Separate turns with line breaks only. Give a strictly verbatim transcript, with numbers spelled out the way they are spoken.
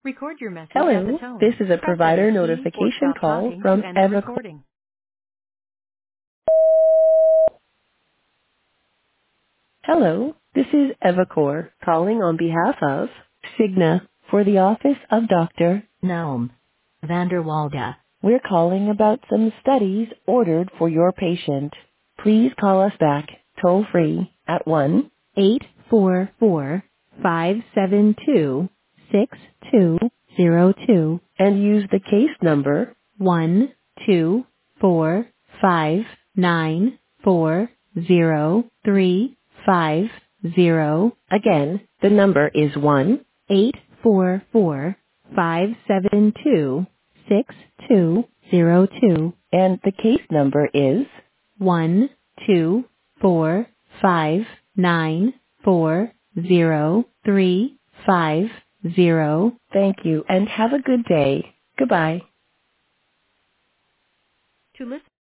Record your message at the
Hello, this
tone.
is a
Press any
provider
key or
notification
stop
call
talking to
from
end the
Evacor.
recording.
Hello, this is Evacor calling on behalf of Cigna for the office of Doctor Naum Vanderwalde. We're calling about some studies ordered for your patient. Please call us back toll free at one eight four four, five seven two, six two zero two and use the case number one two four five nine four zero three five zero. Again, the number is one eight four four five seven two six two zero two and the case number is one two four five nine four zero three five zero. Thank you and have a good day. Goodbye.
To listen